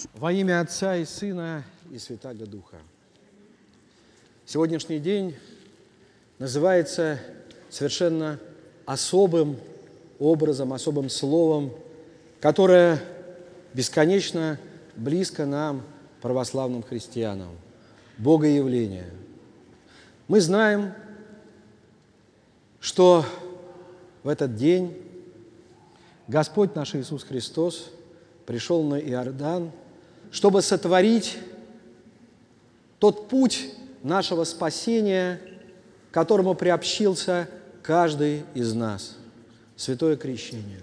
Во имя Отца и Сына и Святаго Духа. Сегодняшний день называется совершенно особым образом, особым словом, которое бесконечно близко нам, православным христианам – Богоявление. Мы знаем, что в этот день Господь наш Иисус Христос пришел на Иордан, чтобы сотворить тот путь нашего спасения, к которому приобщился каждый из нас – святое крещение.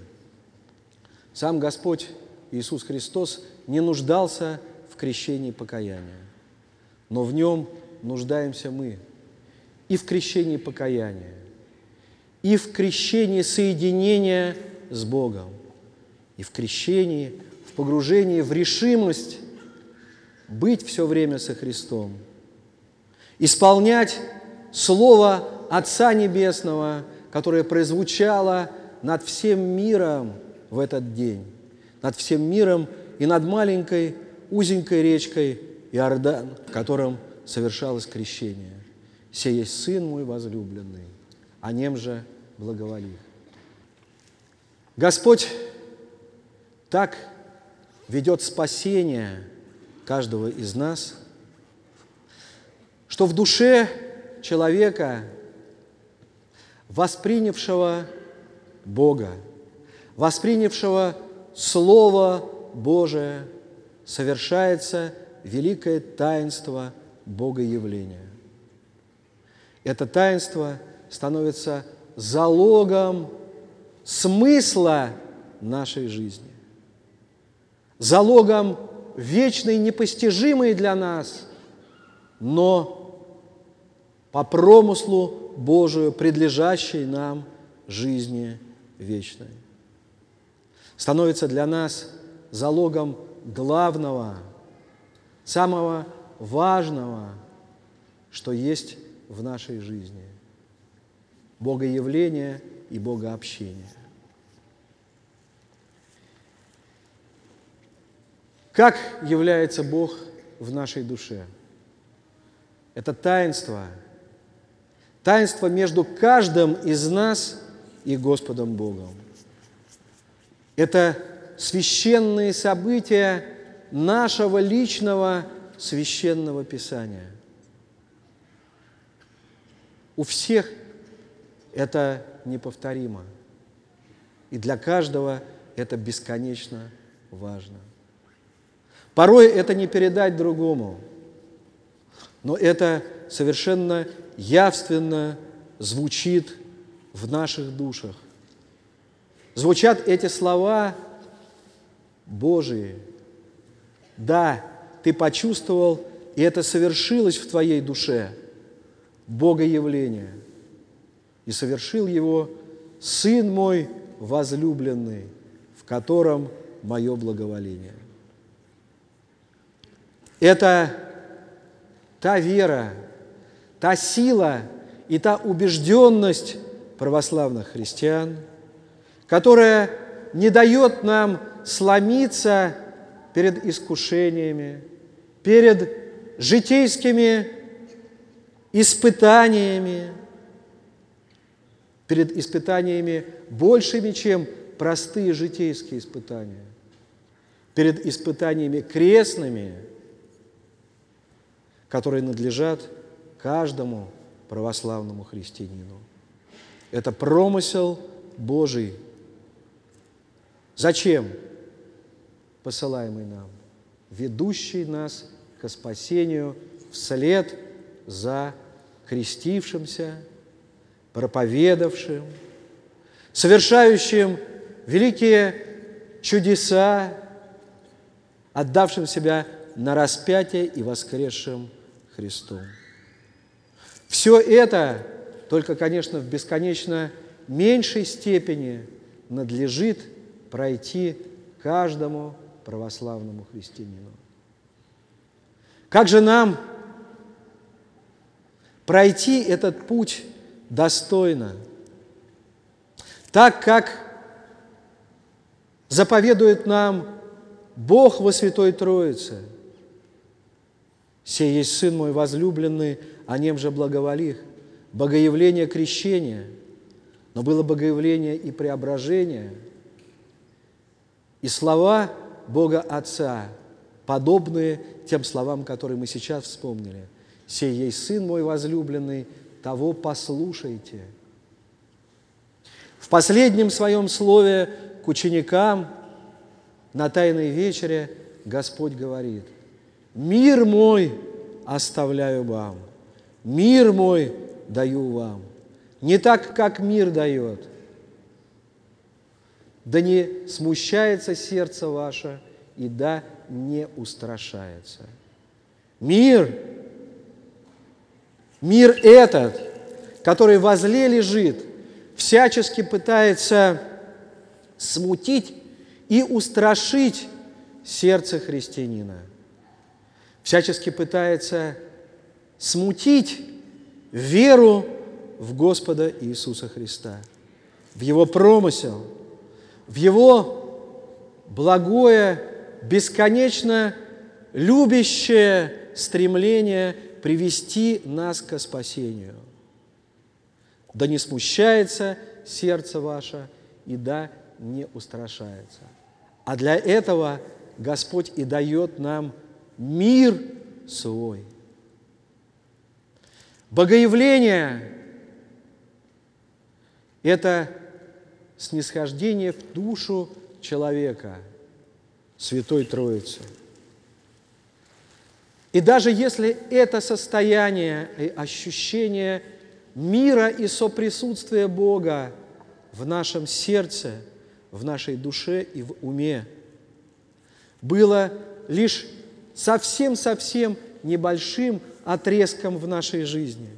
Сам Господь Иисус Христос не нуждался в крещении покаяния, но в нем нуждаемся мы и в крещении покаяния, и в крещении соединения с Богом, и в крещении, в погружении в решимость быть все время со Христом, исполнять Слово Отца Небесного, которое прозвучало над всем миром в этот день, над всем миром и над маленькой узенькой речкой Иордан, в котором совершалось крещение. «Сей есть Сын мой возлюбленный, о нем же благоволих». Господь так ведет спасение каждого из нас, что в душе человека, воспринявшего Бога, воспринявшего Слово Божие, совершается великое таинство Богоявления. Это таинство становится залогом смысла нашей жизни, залогом вечной, непостижимой для нас, но по промыслу Божию, предлежащей нам жизни вечной. Становится для нас залогом главного, самого важного, что есть в нашей жизни – Богоявление и Богообщение. Как является Бог в нашей душе? Это таинство между каждым из нас и Господом Богом. Это священные события нашего личного священного Писания. У всех это неповторимо, и для каждого это бесконечно важно. Порой это не передать другому, но это совершенно явственно звучит в наших душах. Звучат эти слова Божии. Да, ты почувствовал, и это совершилось в твоей душе, Богоявление. И совершил его Сын мой возлюбленный, в котором мое благоволение. Это та вера, та сила и та убежденность православных христиан, которая не дает нам сломиться перед искушениями, перед житейскими испытаниями, перед испытаниями большими, чем простые житейские испытания, перед испытаниями крестными, которые надлежат каждому православному христианину. Это промысел Божий. Зачем? Посылаемый нам, ведущий нас ко спасению вслед за крестившимся, проповедавшим, совершающим великие чудеса, отдавшим себя на распятие и воскресшим Христом. Все это, только, конечно, в бесконечно меньшей степени надлежит пройти каждому православному христианину. Как же нам пройти этот путь достойно, так как заповедует нам Бог во Святой Троице. Сей есть Сын мой возлюбленный, о нем же благоволих. Богоявление крещения, но было богоявление и преображение, и слова Бога Отца, подобные тем словам, которые мы сейчас вспомнили. «Сей есть Сын мой возлюбленный, того послушайте». В последнем своем слове к ученикам на Тайной вечере Господь говорит: «Мир мой оставляю вам, мир мой даю вам, не так, как мир дает. Да не смущается сердце ваше, и да не устрашается». Мир этот, который возле лежит, всячески пытается смутить и устрашить сердце христианина, всячески пытается смутить веру в Господа Иисуса Христа, в Его промысел, в Его благое, бесконечно любящее стремление привести нас ко спасению. Да не смущается сердце ваше, и да не устрашается. А для этого Господь и дает нам мир свой. Богоявление – это снисхождение в душу человека, Святой Троицы. И даже если это состояние и ощущение мира и соприсутствия Бога в нашем сердце, в нашей душе и в уме было лишь совсем-совсем небольшим отрезком в нашей жизни.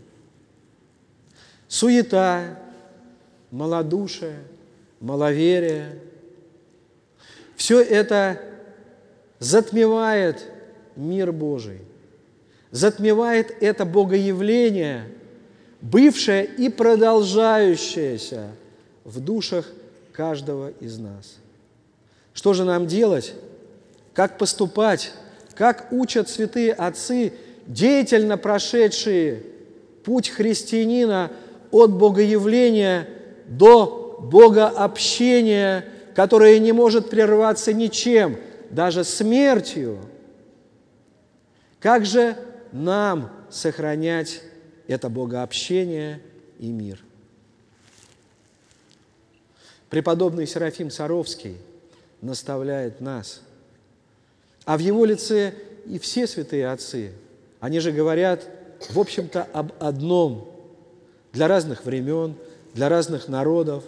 Суета, малодушие, маловерие – все это затмевает мир Божий, затмевает это богоявление, бывшее и продолжающееся в душах каждого из нас. Что же нам делать? Как поступать? Как учат святые отцы, деятельно прошедшие путь христианина от богоявления до богообщения, которое не может прерваться ничем, даже смертью? Как же нам сохранять это богообщение и мир? Преподобный Серафим Саровский наставляет нас, а в его лице и все святые отцы, они же говорят, в общем-то, об одном для разных времен, для разных народов,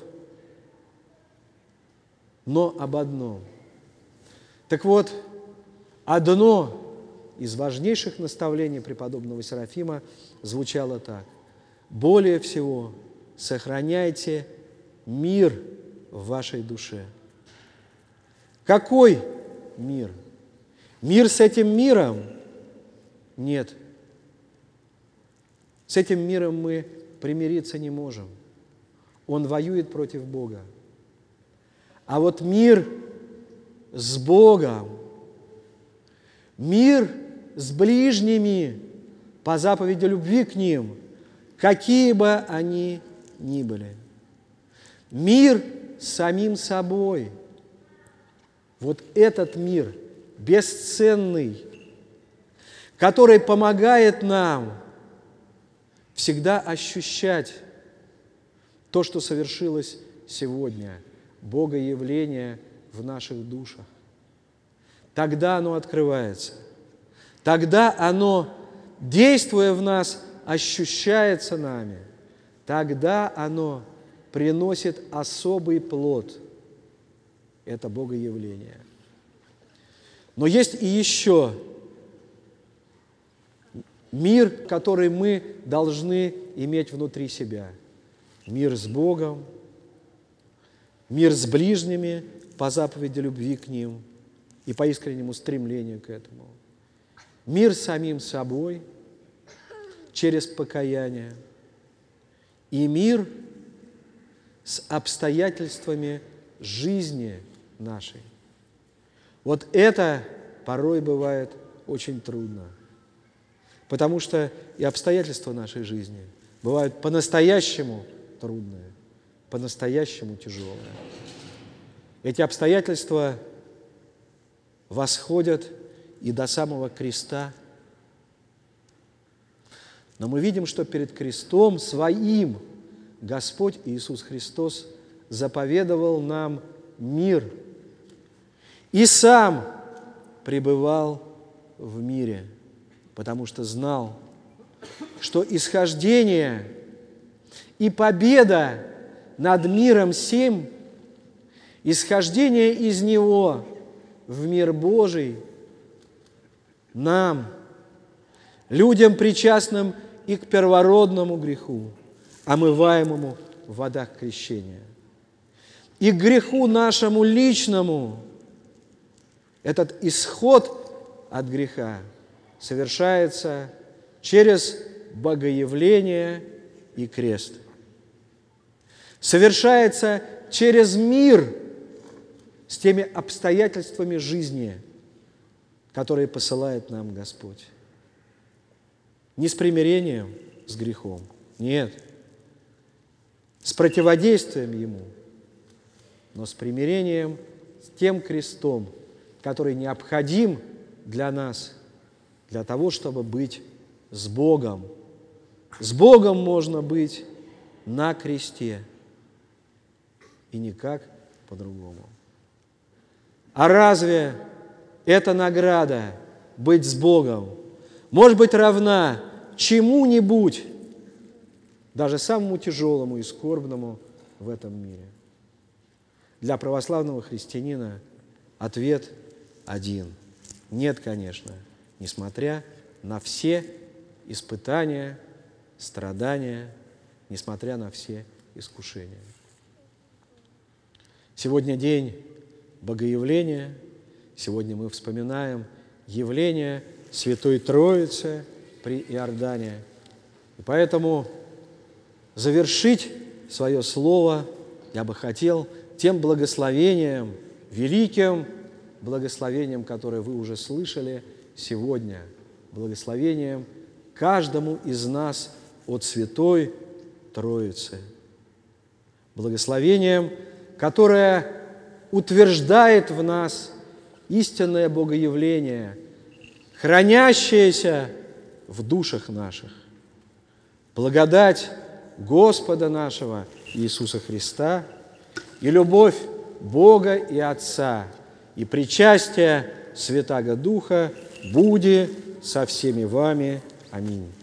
но об одном. Так вот, одно из важнейших наставлений преподобного Серафима звучало так: «Более всего сохраняйте мир в вашей душе». Какой мир? Мир с этим миром? Нет. С этим миром мы примириться не можем. Он воюет против Бога. А вот мир с Богом, мир с ближними по заповеди любви к ним, какие бы они ни были. Мир с самим собой. Вот этот мир бесценный, который помогает нам всегда ощущать то, что совершилось сегодня, богоявление в наших душах. Тогда оно открывается. Тогда оно, действуя в нас, ощущается нами. Тогда оно приносит особый плод. Это богоявление. Но есть и еще мир, который мы должны иметь внутри себя. Мир с Богом, мир с ближними по заповеди любви к ним и по искреннему стремлению к этому. Мир с самим собой через покаяние и мир с обстоятельствами жизни нашей. Вот это порой бывает очень трудно, потому что и обстоятельства нашей жизни бывают по-настоящему трудные, по-настоящему тяжелые. Эти обстоятельства восходят и до самого креста. Но мы видим, что перед крестом своим Господь Иисус Христос заповедовал нам мир и сам пребывал в мире, потому что знал, что исхождение и победа над миром сим, исхождение из него в мир Божий нам, людям, причастным и к первородному греху, омываемому в водах крещения, и к греху нашему личному, этот исход от греха совершается через богоявление и крест. Совершается через мир с теми обстоятельствами жизни, которые посылает нам Господь. Не с примирением с грехом, нет, с противодействием ему, но с примирением с тем крестом, который необходим для нас, для того, чтобы быть с Богом. С Богом можно быть на кресте, и никак по-другому. А разве эта награда быть с Богом может быть равна чему-нибудь, даже самому тяжелому и скорбному в этом мире? Для православного христианина ответ один. Нет, конечно, несмотря на все испытания, страдания, несмотря на все искушения. Сегодня день Богоявления, сегодня мы вспоминаем явление Святой Троицы при Иордане. И поэтому завершить свое слово я бы хотел тем благословением, великим благословением, которое вы уже слышали сегодня, благословением каждому из нас от Святой Троицы, благословением, которое утверждает в нас истинное богоявление, хранящееся в душах наших. Благодать Господа нашего Иисуса Христа и любовь Бога и Отца и причастие Святаго Духа буди со всеми вами. Аминь.